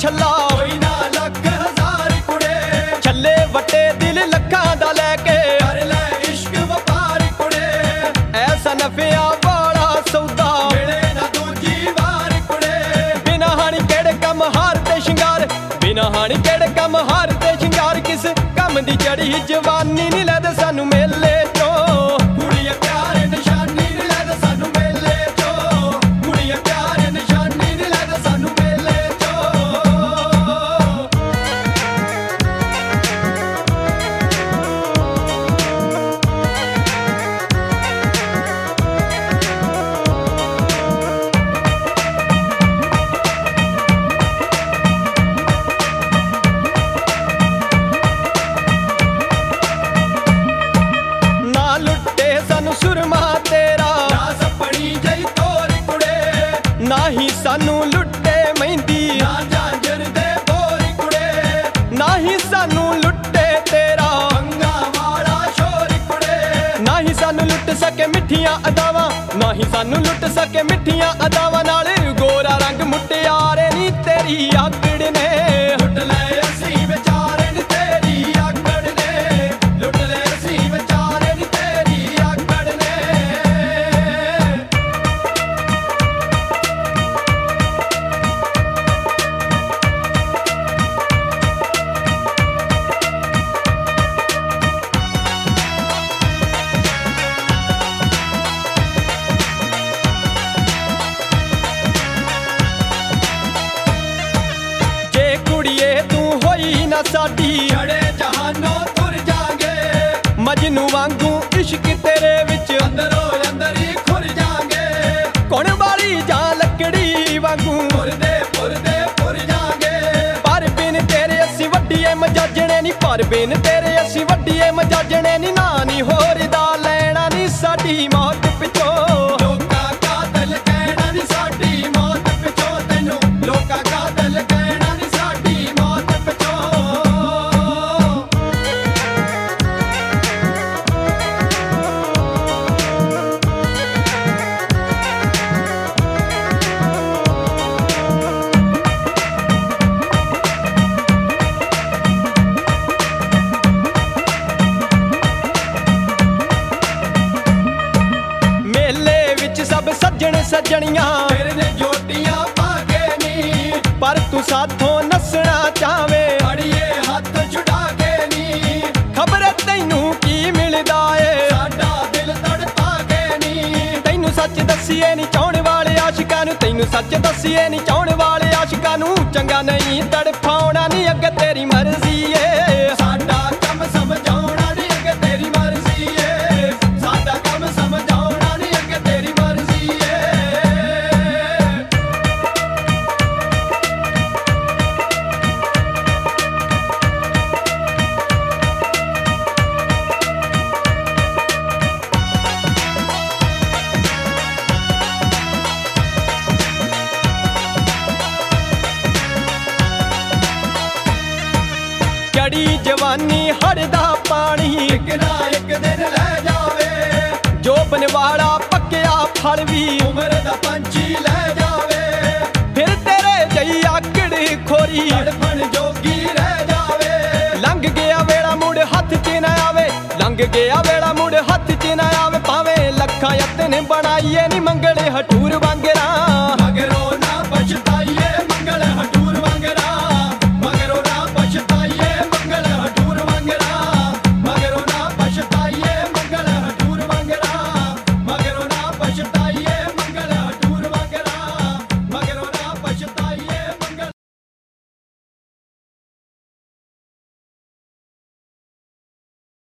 ਛੱਲਾ ਕੋਈ ਨਾ ਲੱਖ ਹਜ਼ਾਰ ਕੁੜੇ ਛੱਲੇ ਵੱਟੇ ਦਿਲ ਲੱਖਾਂ ਦਾ ਲੈ ਕੇ ਕਰ ਲੈ ਇਸ਼ਕ ਵਪਾਰ ਕੁੜੇ ਐਸਾ ਨਫਿਆਂ ਵਾਲਾ ਸੌਦਾ ਮਿਲੇ ਨਾ ਦੂਜੀ ਵਾਰ ਕੁੜੇ ਬਿਨਾਂ ਹਾਣੀ ਕਿਹੜੇ ਕੰਮ ਹਾਰ ਤੇ ਸ਼ਿੰਗਾਰ ਬਿਨਾਂ ਹਾਣੀ ਕਿਹੜੇ ਕੰਮ ਹਾਰ ਤੇ ਸ਼ਿੰਗਾਰ ਕਿਸ ਕੰਮ ਦੀ ਚੜੀ ਜਵਾਨੀ ਨੀ ਲੈਦੇ ਸਾਨੂੰ ਮੇਲੇ ਚੋਂ ਕੁੜੀਏ ਪਿਆਰ ਨਿਸ਼ਾਨੀ ਨੀ ਲੈ ਦੇ ਸਾਨੂੰ ਮੇਲੇ ਚੋਂ ਕੁੜੀਏ ਪਿਆਰ ਨਿਸ਼ਾਨੀ ਨੀ ਲੈ ਦੇ ਸਾਨੂੰ ਮੇਲੇ ਚੋਂ ਨਾ ਲੁੱਟੇ ਸਾਨੂੰ ਸੁਰਮਾ ਤੇਰਾ ਨਾ ਸੱਪਣੀ ਜਈ ਤੋਰ ਕੁੜੇ ਨਾ ਹੀ ਸਾਨੂੰ ਲੁੱਟੇ ਮਹਿੰਦੀ ਨਾ ਝਾਂਜਰ ਦੇ ਬੋਰ ਕੁੜੇ ਨਾ ਹੀ ਸਾਨੂੰ ਲੁੱਟੇ ਤੇਰਾ ਅੰਗਾ ਵਾਲਾ ਸ਼ੋਰ ਕੁੜੇ ਨਾ ਹੀ ਸਾਨੂੰ ਲੁੱਟ ਸਕੇ ਮਿੱਠੀਆਂ ਅਦਾਵਾਂ ਨਾ ਹੀ ਸਾਨੂੰ ਲੁੱਟ ਸਕੇ ਮਿੱਠੀਆਂ ਅਦਾਵਾਂ ਨਾਲ ਗੋਰਾ ਰੰਗ ਮੁਟਿਆਰੇ ਨੀ ਤੇਰੀ ਆਕੜ ਨੇ ਲੁੱਟ ਲੈ ਅਸੀਂ ਵਿਚਾਰੇ ਨੀ ਤੇਰੀ ਆਕੜ ਨੇ ਲੁੱਟ ਲੈ ਅਸੀਂ ਵਿਚਾਰੇ ਨੀ ਤੇਰੀ ਆਕੜ ਨੇ ਜੇ ਕੁੜੀਏ ਤੂੰ ਹੋਈ ਨਾ ਸਾਡੀ ਛੜੇ ਜਹਾਨੋਂ ਤੁਰ ਜਾਗੇ ਮਜਨੂ ਵਾਂਗੂ ਇਸ਼ਕ ਤੇਰੇ ਵਿੱਚ ਅੰਦਰੋਂ ਅੰਦਰ ਹੀ ਖੁਰ ਜਾਗੇ ਕੌਣ ਵਾਲੀ ਜਾਂ ਲੱਕੜੀ ਵਾਂਗੂ ਪੁਰਦੇ ਪੁਰ ਜਾਗੇ ਪਰ ਬਿਨ ਤੇਰੇ ਅਸੀਂ ਵੱਡੀਏ ਮਜਾਜਣੇ ਨੀ ਪਰ ਬਿਨ ਤੇਰੇ ਅਸੀਂ ਵੱਡੀਏ ਮਜਾਜਣੇ ਨੀ ਨਾ ਨੀ ਹੋਰ ਦਾ ਲੈਣਾ ਨੀ ਸਾਡੀ ਮੌਤ ਪਿੱਛੋਂ ਲੋਕਾਂ ਕਾਤਲ ਕਹਿਣਾ ਨੀ ਸਾਡੀ ਮੌਤ ਪਿੱਛੋਂ ਤੈਨੂੰ ਲੋਕਾਂ ਕਾਤਲ ਕਹਿਣਾ ਨੀ ਸਾਡੀ ਮੌਤ ਪਿੱਛੋਂ ਮੇਲੇ ਵਿੱਚ ਸਭ ਸੱਜਣ ਸੱਜਣੀਆਂ ਤੇਰੇ ਨੇ ਜੋਟੀਆਂ ਪਾ ਕੇ ਨੀ ਪਰ ਤੂੰ ਸਾਥੋਂ ਨੱਸਣਾ ਚਾਹਵੇਂ ਅੜੀਏ ਹੱਥ ਛੁਡਾ ਕੇ ਨੀ ਖਬਰ ਤੈਨੂੰ ਕੀ ਮਿਲਦਾ ਏ ਸਾਡਾ ਦਿਲ ਤੜਪਾ ਕੇ ਨੀ ਤੈਨੂੰ ਸੱਚ ਦੱਸੀਏ ਨੀ ਚਾਹਣ ਵਾਲੇ ਆਸ਼ਿਕਾਂ ਨੂੰ ਤੈਨੂੰ ਸੱਚ ਦੱਸੀਏ ਨੀ ਚਾਹਣ ਵਾਲੇ ਆਸ਼ਿਕਾਂ ਨੂੰ ਚੰਗਾ ਨਹੀਂ ਤੜਫਾਉਣਾ ਨੀ ਅੱਗੇ ਤੇਰੀ ਮਰਜ਼ੀ ਏ ਸਾਡਾ ਕੰਮ ਸਮਝਾਉਣਾ ਨੀ ਅੱਗੇ ਤੇਰੀ ਮਰਜ਼ੀ ਏ ਸਾਡਾ ਕੰਮ ਸਮਝਾਉਣਾ ਨੀ ਅੱਗੇ ਤੇਰੀ ਮਰਜ਼ੀ ਏ ਚੜੀ ਜਵਾਨੀ ਹੜਦਾ ਪਾਣੀ ਇੱਕ ਨਾ ਇੱਕ ਦਿਨ ਲੈ ਜਾਵੇ ਜੋ ਬਨਵਾੜਾ ਪੱਕਿਆ ਫਲ ਵੀ ਉਮਰ ਦਾ ਪੰਛੀ ਲੈ ਜਾਵੇ ਫਿਰ ਤੇਰੇ ਜਈ ਆਕੜ ਖੋਰੀ ਤੜਫਣ ਜੋਗੀ ਰਹਿ ਜਾਵੇ ਲੰਘ ਗਿਆ ਵੇਲਾ ਮੁੜ ਹੱਥ 'ਚ ਨਾ ਆਵੇ ਲੰਘ ਗਿਆ ਵੇਲਾ ਮੁੜ ਹੱਥ 'ਚ ਨਾ ਆਵੇ ਭਾਵੇਂ ਲੱਖਾਂ ਯਤਨ ਬਣਾਈਏ ਨੀ ਮੰਗਲੇ ਹਟੂਰ